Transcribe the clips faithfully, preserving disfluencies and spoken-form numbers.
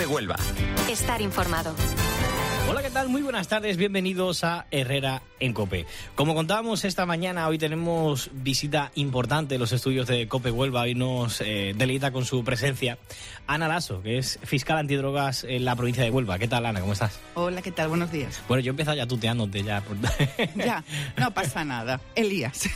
Huelva. Estar informado. Hola, ¿qué tal? Muy buenas tardes, bienvenidos a Herrera en COPE. Como contábamos esta mañana, hoy tenemos visita importante en los estudios de COPE Huelva. Hoy nos eh, deleita con su presencia Ana Lasso, que es fiscal antidrogas en la provincia de Huelva. ¿Qué tal, Ana? ¿Cómo estás? Hola, ¿qué tal? Buenos días. Bueno, yo he empezado ya tuteándote ya. Ya, no pasa nada. Elías.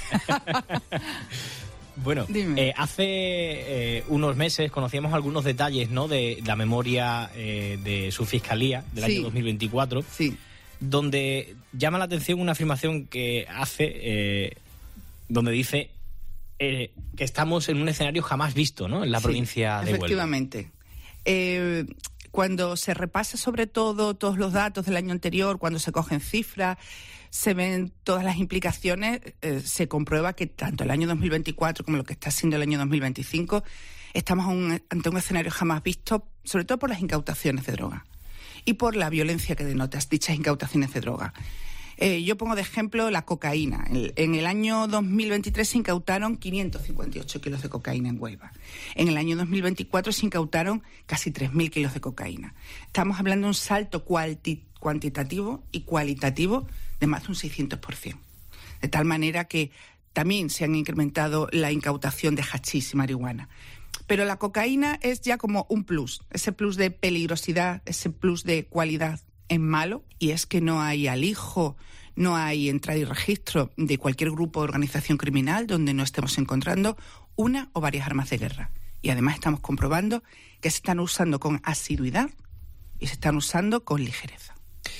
Bueno, eh, hace eh, unos meses conocíamos algunos detalles, ¿no?, de la memoria eh, de su fiscalía del sí. año dos mil veinticuatro, sí. donde llama la atención una afirmación que hace, eh, donde dice eh, que estamos en un escenario jamás visto, ¿no?, en la sí, provincia de Huelva. Efectivamente. Eh, cuando se repasa sobre todo todos los datos del año anterior, cuando se cogen cifras, se ven todas las implicaciones, eh, se comprueba que tanto el año dos mil veinticuatro como lo que está siendo el año dos mil veinticinco estamos un, ante un escenario jamás visto, sobre todo por las incautaciones de droga y por la violencia que denotan dichas incautaciones de droga. Eh, yo pongo de ejemplo la cocaína. En, en el año dos mil veintitrés se incautaron quinientos cincuenta y ocho kilos de cocaína en Huelva. En el año dos mil veinticuatro se incautaron casi tres mil kilos de cocaína. Estamos hablando de un salto cualti- cuantitativo y cualitativo de más de un seiscientos por ciento. De tal manera que también se han incrementado la incautación de hachís y marihuana. Pero la cocaína es ya como un plus, ese plus de peligrosidad, ese plus de cualidad es malo, y es que no hay alijo, no hay entrada y registro de cualquier grupo o organización criminal donde no estemos encontrando una o varias armas de guerra. Y además estamos comprobando que se están usando con asiduidad y se están usando con ligereza.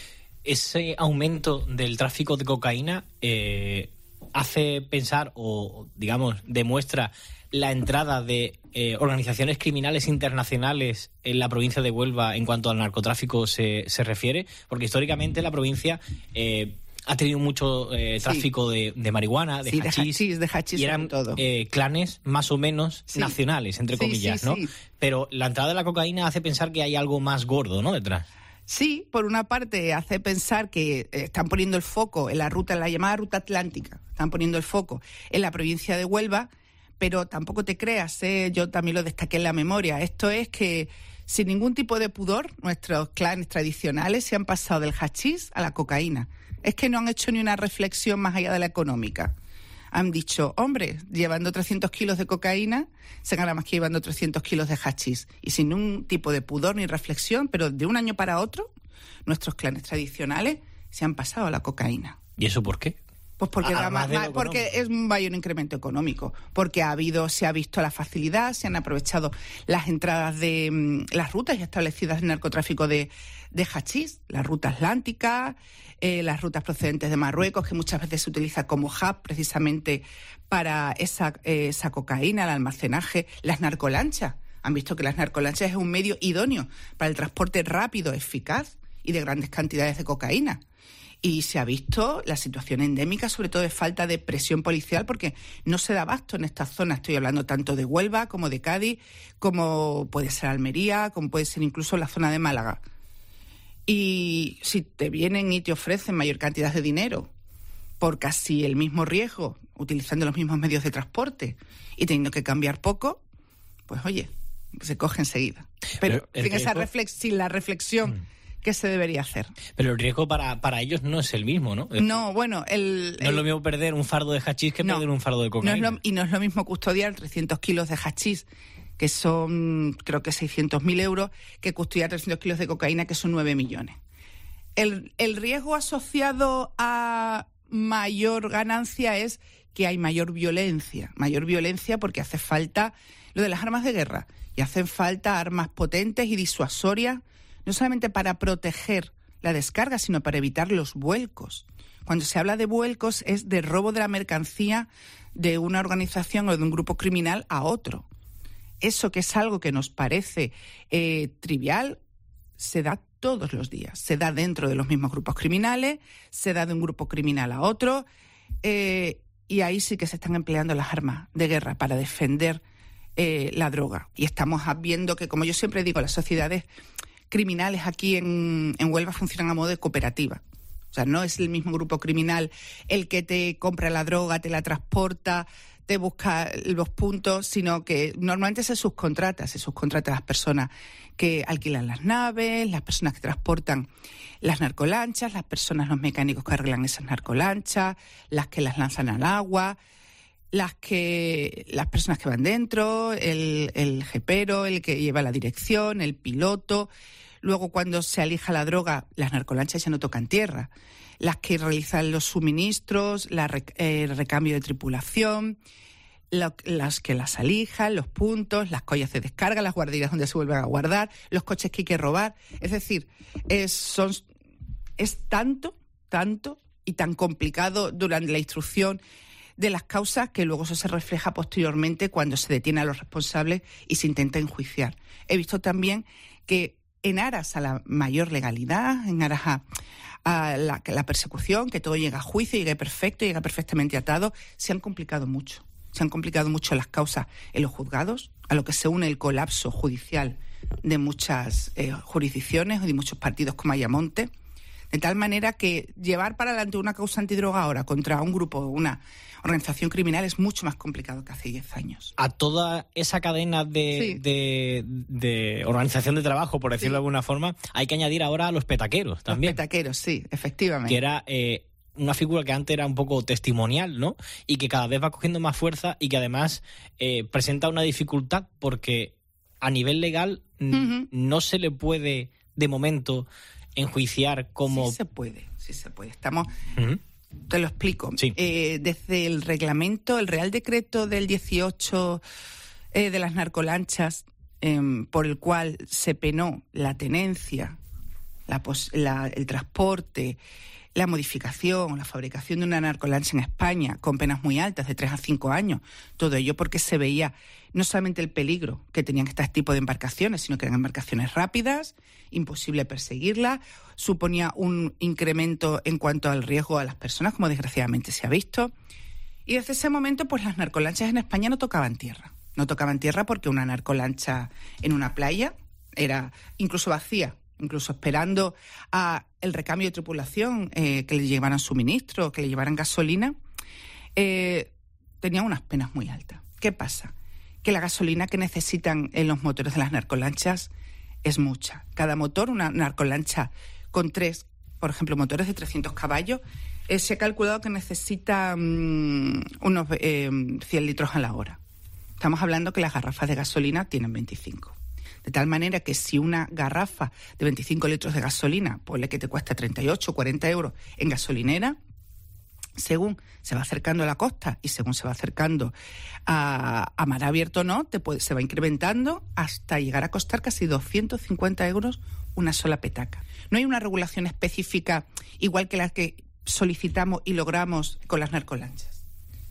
Ese aumento del tráfico de cocaína eh, hace pensar o, digamos, demuestra la entrada de eh, organizaciones criminales internacionales en la provincia de Huelva en cuanto al narcotráfico se, se refiere, porque históricamente la provincia eh, ha tenido mucho eh, tráfico sí. de, de marihuana, de sí, hachís, de hachís, de hachís y eran todo. Eh, clanes más o menos sí. nacionales, entre sí, comillas, sí, ¿no? Sí. Pero la entrada de la cocaína hace pensar que hay algo más gordo, ¿no?, detrás. Sí, por una parte hace pensar que están poniendo el foco en la ruta, en la llamada ruta atlántica, están poniendo el foco en la provincia de Huelva, pero tampoco te creas, ¿eh? Yo también lo destaqué en la memoria. Esto es que sin ningún tipo de pudor, nuestros clanes tradicionales se han pasado del hachís a la cocaína. Es que no han hecho ni una reflexión más allá de la económica. Han dicho, hombre, llevando trescientos kilos de cocaína, se gana más que llevando trescientos kilos de hachís. Y sin ningún tipo de pudor ni reflexión, pero de un año para otro, nuestros clanes tradicionales se han pasado a la cocaína. ¿Y eso por qué? Pues porque, a, da más, más, porque es un mayor incremento económico, porque ha habido, se ha visto la facilidad, se han aprovechado las entradas de um, las rutas ya establecidas en narcotráfico de, de hachís, la ruta atlántica, eh, las rutas procedentes de Marruecos, que muchas veces se utiliza como hub precisamente para esa, eh, esa cocaína, el almacenaje, las narcolanchas. Han visto que las narcolanchas es un medio idóneo para el transporte rápido, eficaz y de grandes cantidades de cocaína. Y se ha visto la situación endémica, sobre todo de falta de presión policial, porque no se da abasto en esta zona. Estoy hablando tanto de Huelva como de Cádiz, como puede ser Almería, como puede ser incluso la zona de Málaga. Y si te vienen y te ofrecen mayor cantidad de dinero por casi el mismo riesgo, utilizando los mismos medios de transporte y teniendo que cambiar poco, pues oye, se coge enseguida. Pero, Pero sin, esa reflex- sin la reflexión... Mm. ¿Qué se debería hacer? Pero el riesgo para, para ellos no es el mismo, ¿no? No, bueno, el... No el, es lo mismo perder un fardo de hachís que no, perder un fardo de cocaína. No es lo, y no es lo mismo custodiar trescientos kilos de hachís, que son, creo que seiscientos mil euros, que custodiar trescientos kilos de cocaína, que son nueve millones. El, el riesgo asociado a mayor ganancia es que hay mayor violencia. Mayor violencia porque hace falta lo de las armas de guerra. Y hacen falta armas potentes y disuasorias, no solamente para proteger la descarga, sino para evitar los vuelcos. Cuando se habla de vuelcos es de robo de la mercancía de una organización o de un grupo criminal a otro. Eso, que es algo que nos parece eh, trivial, se da todos los días. Se da dentro de los mismos grupos criminales, se da de un grupo criminal a otro, eh, y ahí sí que se están empleando las armas de guerra para defender eh, la droga. Y estamos viendo que, como yo siempre digo, las sociedades criminales aquí en, en Huelva funcionan a modo de cooperativa. O sea, no es el mismo grupo criminal el que te compra la droga, te la transporta, te busca los puntos, sino que normalmente se subcontrata, se subcontrata a las personas que alquilan las naves, las personas que transportan las narcolanchas, las personas, los mecánicos que arreglan esas narcolanchas, las que las lanzan al agua, las que las personas que van dentro, el, el jepero, el que lleva la dirección, el piloto. Luego, cuando se alija la droga, las narcolanchas ya no tocan tierra. Las que realizan los suministros, la rec- eh, el recambio de tripulación, lo, las que las alijan, los puntos, las collas de descarga, las guarderías donde se vuelven a guardar, los coches que hay que robar. Es decir, es, son, es tanto, tanto y tan complicado durante la instrucción de las causas que luego eso se refleja posteriormente cuando se detiene a los responsables y se intenta enjuiciar. He visto también que en aras a la mayor legalidad, en aras a, a la, la persecución, que todo llega a juicio, llegue perfecto, llega perfectamente atado, se han complicado mucho. Se han complicado mucho las causas en los juzgados, a lo que se une el colapso judicial de muchas eh, jurisdicciones y de muchos partidos como Ayamonte, de tal manera que llevar para adelante una causa antidroga ahora contra un grupo, una organización criminal, es mucho más complicado que hace diez años. A toda esa cadena de, sí. de, de organización de trabajo, por decirlo sí. de alguna forma, hay que añadir ahora a los petaqueros también. Los petaqueros, sí, efectivamente. Que era eh, una figura que antes era un poco testimonial, ¿no? Y que cada vez va cogiendo más fuerza y que además eh, presenta una dificultad porque a nivel legal uh-huh. n- no se le puede, de momento, enjuiciar como... Sí se puede, sí se puede. Estamos... Uh-huh. Te lo explico. Sí. Eh, desde el reglamento, el Real Decreto del dieciocho eh, de las narcolanchas, eh, por el cual se penó la tenencia, la pos- la, el transporte, la modificación, la fabricación de una narcolancha en España con penas muy altas, de tres a cinco años. Todo ello porque se veía no solamente el peligro que tenían este tipo de embarcaciones, sino que eran embarcaciones rápidas, imposible perseguirlas, suponía un incremento en cuanto al riesgo a las personas, como desgraciadamente se ha visto. Y desde ese momento, pues las narcolanchas en España no tocaban tierra. No tocaban tierra porque una narcolancha en una playa era incluso vacía, incluso esperando a el recambio de tripulación, eh, que le llevaran suministro, que le llevaran gasolina, eh, tenía unas penas muy altas. ¿Qué pasa? Que la gasolina que necesitan en los motores de las narcolanchas es mucha. Cada motor, una narcolancha con tres, por ejemplo, motores de trescientos caballos, eh, se ha calculado que necesita um, unos eh, cien litros a la hora. Estamos hablando que las garrafas de gasolina tienen veinticinco. De tal manera que si una garrafa de veinticinco litros de gasolina, ponle que te cuesta treinta y ocho o cuarenta euros en gasolinera, según se va acercando a la costa y según se va acercando a, a mar abierto o no, te puede, se va incrementando hasta llegar a costar casi doscientos cincuenta euros una sola petaca. No hay una regulación específica igual que la que solicitamos y logramos con las narcolanchas.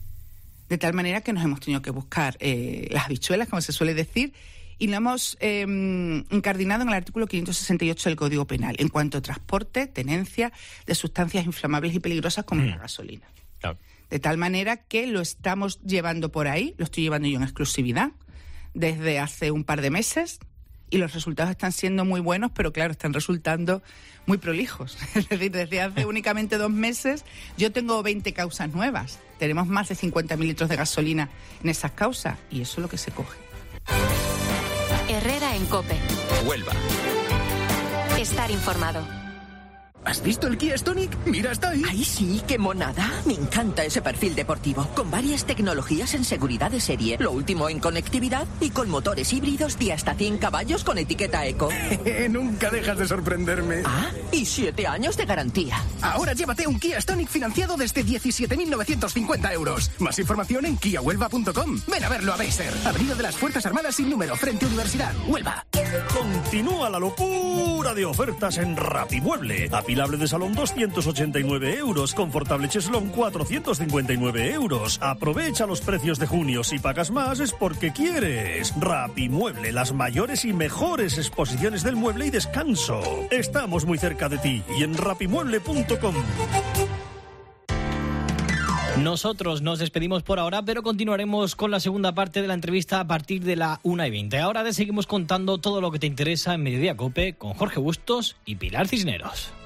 De tal manera que nos hemos tenido que buscar eh, las habichuelas, como se suele decir, y lo hemos eh, incardinado en el artículo quinientos sesenta y ocho del Código Penal, en cuanto a transporte, tenencia de sustancias inflamables y peligrosas como mm. la gasolina. Claro. De tal manera que lo estamos llevando por ahí, lo estoy llevando yo en exclusividad, desde hace un par de meses, y los resultados están siendo muy buenos, pero claro, están resultando muy prolijos. Es decir, desde hace únicamente dos meses yo tengo veinte causas nuevas. Tenemos más de cincuenta mil litros de gasolina en esas causas, y eso es lo que se coge. Herrera en COPE. Huelva. Estar informado. ¿Has visto el Kia Stonic? Mira, está ahí. ¡Ay, sí! ¡Qué monada! Me encanta ese perfil deportivo, con varias tecnologías en seguridad de serie, lo último en conectividad y con motores híbridos de hasta cien caballos con etiqueta eco. Nunca dejas de sorprenderme. Ah, y siete años de garantía. Ahora llévate un Kia Stonic financiado desde diecisiete mil novecientos cincuenta euros. Más información en kia huelva punto com. Ven a verlo a Beiser. Avenida de las Fuerzas Armadas sin número, frente a Universidad, Huelva. Continúa la locura de ofertas en Rapimueble. Apilable de salón doscientos ochenta y nueve euros, confortable cheslón cuatrocientos cincuenta y nueve euros. Aprovecha los precios de junio. Si pagas más es porque quieres. Rapimueble, las mayores y mejores exposiciones del mueble y descanso. Estamos muy cerca de ti y en rapimueble punto com. Nosotros nos despedimos por ahora, pero continuaremos con la segunda parte de la entrevista a partir de la una y veinte. Ahora te seguimos contando todo lo que te interesa en Mediodía COPE con Jorge Bustos y Pilar Cisneros.